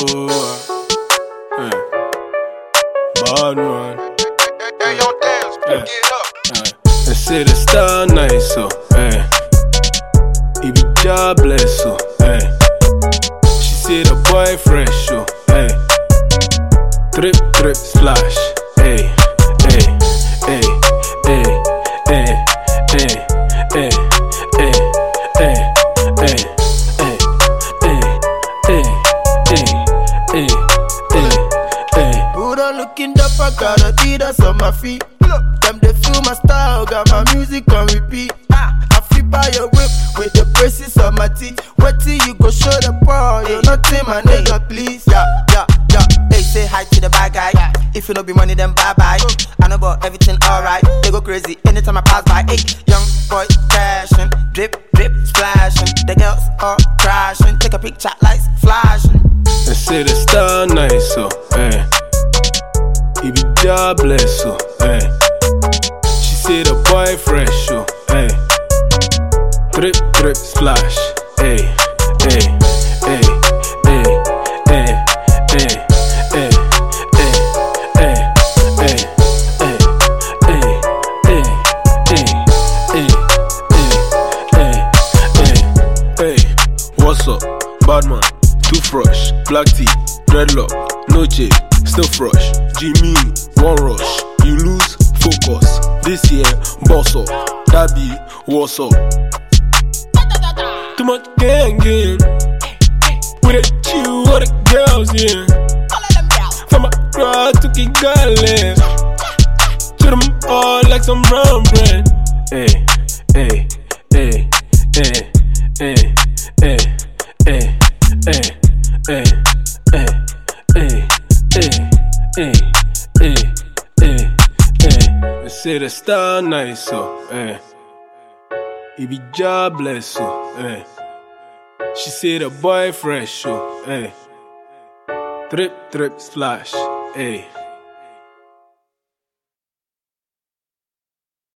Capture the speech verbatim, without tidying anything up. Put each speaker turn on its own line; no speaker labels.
Hey. Bad man.
Hey, yo, dance,
Hey.
get up.
Hey. They say the star nice, so hey. He be jobless, so hey. She say the boy fresh, so hey. Drip, drip, splash, hey, hey, hey, hey, hey, hey, hey, hey, hey, hey, hey, hey, hey, hey, hey.
Who don't looking up, I got Adidas on my feet. Them they feel my style, got my music on repeat. I flip by your whip with the braces on my teeth. Wait till you go show the ball, you nothing my nigga, please. Yeah, yeah, yeah. Hey, say hi to the bad guy. If you don't be money, then bye bye. I know about everything alright. They go crazy anytime I pass by. Hey, young boy crashing, drip, drip, splashing. The girls all crashing. Take a picture, lights flashing.
They say the star nice, so hey. He be jobless, so hey. She say the boy fresh, so hey. Drip, drip, splash, hey, hey, hey, hey, hey, hey, hey, hey, hey, hey, hey, hey, hey, hey, hey, hey, what's up, bad man? Toothbrush, black tea, dreadlock, no J, still fresh. Jimmy, one rush, you lose focus. This year, boss up, that be what's up. Too much gang gang, with a chill, what the girls, yeah. From a crowd to Kigali, to them all like some brown bread. Hey, hey, hey, hey, hey, hey, hey. Hey, hey, hey, hey, hey, hey, hey, hey, hey. They say the star nice, so hey. He be jobless, so hey. She say the boy fresh, so hey. Drip, drip, splash, hey.